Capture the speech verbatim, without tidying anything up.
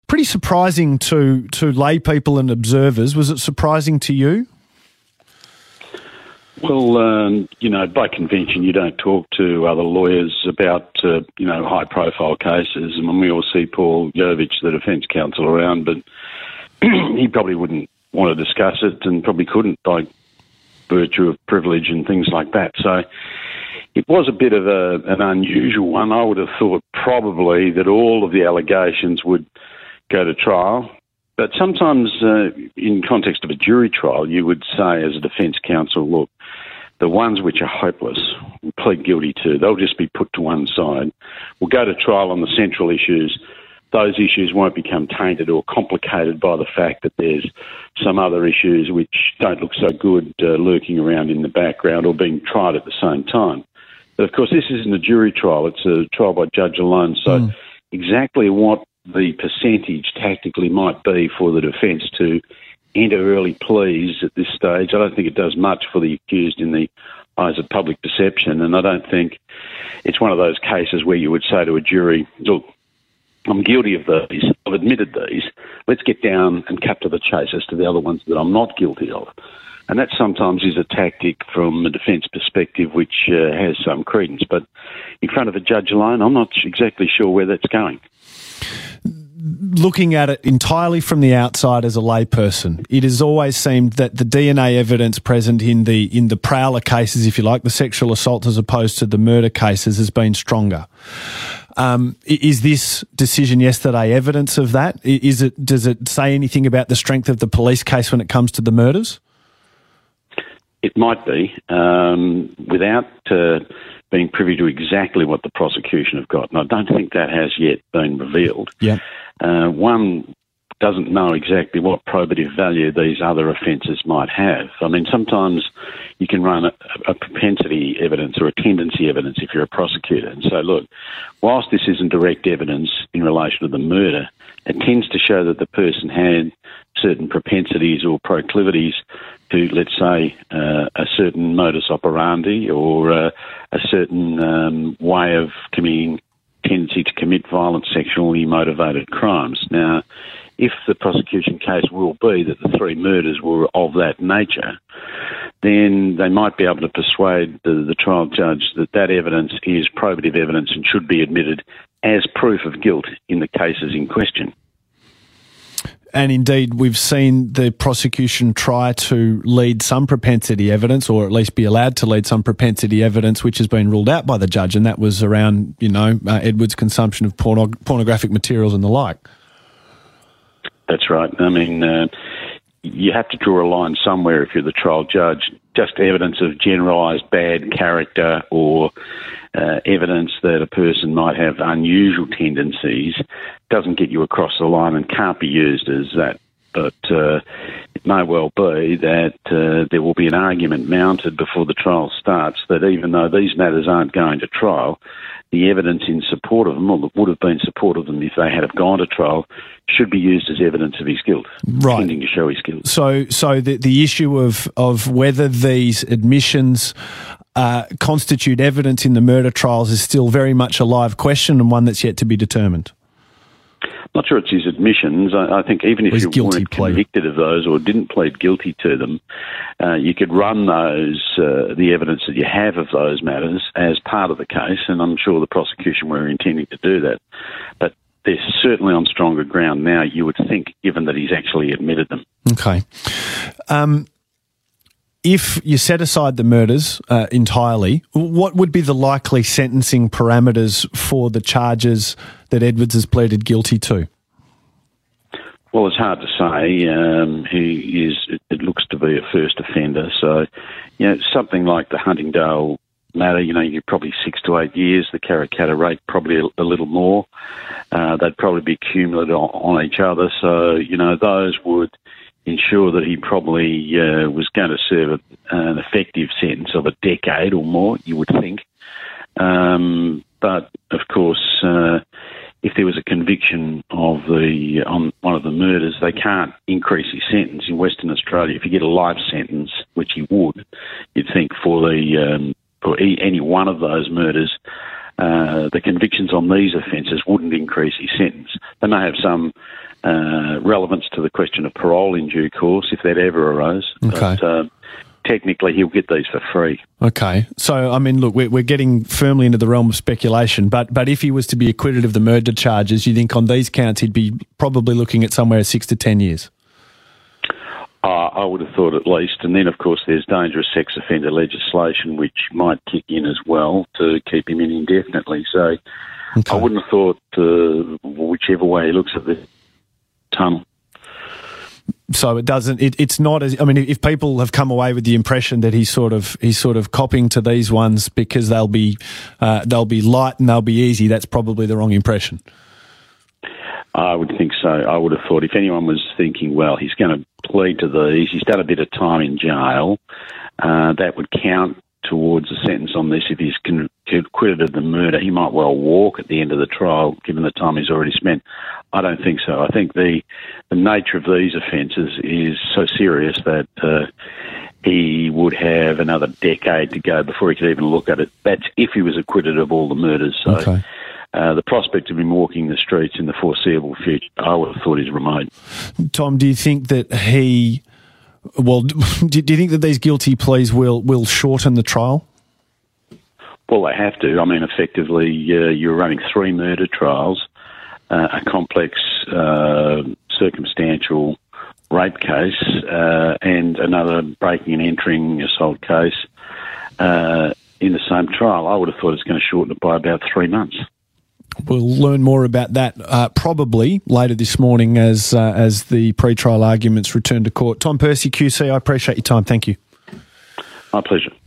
pretty surprising to, to lay people and observers. Was it surprising to you? Well, um, you know, by convention, you don't talk to other lawyers about, uh, you know, high-profile cases. I mean, we all see Paul Jovich, the defence counsel, around, but he probably wouldn't want to discuss it and probably couldn't by virtue of privilege and things like that. So it was a bit of a, an unusual one. I would have thought probably that all of the allegations would go to trial. But sometimes uh, in context of a jury trial, you would say as a defence counsel, look, the ones which are hopeless, we plead guilty to, they'll just be put to one side. We'll go to trial on the central issues. Those issues won't become tainted or complicated by the fact that there's some other issues which don't look so good uh, lurking around in the background or being tried at the same time. But of course, this isn't a jury trial. It's a trial by judge alone. So mm. exactly what the percentage tactically might be for the defence to enter early pleas at this stage, I don't think it does much for the accused in the eyes of public perception. And I don't think it's one of those cases where you would say to a jury, look, I'm guilty of these, I've admitted these, let's get down and cut to the chase as to the other ones that I'm not guilty of. And that sometimes is a tactic from a defence perspective which uh, has some credence. But in front of a judge alone, I'm not exactly sure where that's going. Looking at it entirely from the outside as a layperson, it has always seemed that the D N A evidence present in the in the prowler cases, if you like, the sexual assault as opposed to the murder cases, has been stronger. Um, is this decision yesterday evidence of that? Is it? Does it say anything about the strength of the police case when it comes to the murders? It might be, um, without uh, being privy to exactly what the prosecution have got, and I don't think that has yet been revealed. Yeah. Uh, one doesn't know exactly what probative value these other offences might have. I mean, sometimes you can run a, a propensity evidence or a tendency evidence if you're a prosecutor and say, look, whilst this isn't direct evidence in relation to the murder, it tends to show that the person had certain propensities or proclivities to, let's say, uh, a certain modus operandi or uh, a certain um, way of committing, tendency to commit violent sexually motivated crimes. Now, if the prosecution case will be that the three murders were of that nature, then they might be able to persuade the, the trial judge that that evidence is probative evidence and should be admitted as proof of guilt in the cases in question. And indeed, we've seen the prosecution try to lead some propensity evidence, or at least be allowed to lead some propensity evidence, which has been ruled out by the judge, and that was around, you know, uh, Edward's consumption of porno- pornographic materials and the like. That's right. I mean, uh, you have to draw a line somewhere if you're the trial judge. Just evidence of generalised bad character or uh, evidence that a person might have unusual tendencies doesn't get you across the line and can't be used as that. But uh, it may well be that uh, there will be an argument mounted before the trial starts that even though these matters aren't going to trial, the evidence in support of them, or that would have been support of them if they had have gone to trial, should be used as evidence of his guilt, right, tending to show his guilt. So, so the the issue of of whether these admissions uh, constitute evidence in the murder trials is still very much a live question and one that's yet to be determined. I'm not sure it's his admissions. I, I think even if you weren't plea. convicted of those or didn't plead guilty to them, uh, you could run those, uh, the evidence that you have of those matters as part of the case, and I'm sure the prosecution were intending to do that. But they're certainly on stronger ground now, you would think, given that he's actually admitted them. Okay. Um, if you set aside the murders uh, entirely, what would be the likely sentencing parameters for the charges that Edwards has pleaded guilty to? Well, it's hard to say. Um, he is, it, it looks to be a first offender. So, you know, something like the Huntingdale matter, you know, you're probably six to eight years. The Karrakatta rate, probably a, a little more. Uh, they'd probably be cumulative on, on each other. So, you know, those would ensure that he probably uh, was going to serve a, an effective sentence of a decade or more, you would think. Um, but, of course, uh, if there was a conviction of the on one of the murders, they can't increase his sentence. In Western Australia, if you get a life sentence, which he would, you'd think for the um, for e- any one of those murders, uh, the convictions on these offences wouldn't increase his sentence. They may have some uh, relevance to the question of parole in due course, if that ever arose. Okay. But, uh, technically, he'll get these for free. Okay. So, I mean, look, we're, we're getting firmly into the realm of speculation, but but if he was to be acquitted of the murder charges, you think on these counts he'd be probably looking at somewhere six to ten years? Uh, I would have thought at least. And then, of course, there's dangerous sex offender legislation, which might kick in as well to keep him in indefinitely. So Okay. I wouldn't have thought, uh, whichever way he looks at the tunnel. So it doesn't. It, it's not as. I mean, if people have come away with the impression that he's sort of he's sort of copying to these ones because they'll be uh, they'll be light and they'll be easy, that's probably the wrong impression. I would think so. I would have thought if anyone was thinking, well, he's going to plead to these, he's done a bit of time in jail, uh, that would count towards a sentence on this. If he's con- acquitted of the murder, he might well walk at the end of the trial, given the time he's already spent. I don't think so. I think the the nature of these offences is so serious that uh, he would have another decade to go before he could even look at it. That's if he was acquitted of all the murders. So Okay. uh, the prospect of him walking the streets in the foreseeable future, I would have thought is remote. Tom, do you think that he? Well, do, do you think that these guilty pleas will will shorten the trial? Well, they have to. I mean, effectively, uh, you're running three murder trials, uh, a complex uh, circumstantial rape case, uh, and another breaking and entering assault case uh, in the same trial. I would have thought it's going to shorten it by about three months. We'll learn more about that uh, probably later this morning as uh, as the pre-trial arguments return to court. Tom Percy, Q C, I appreciate your time. Thank you. My pleasure.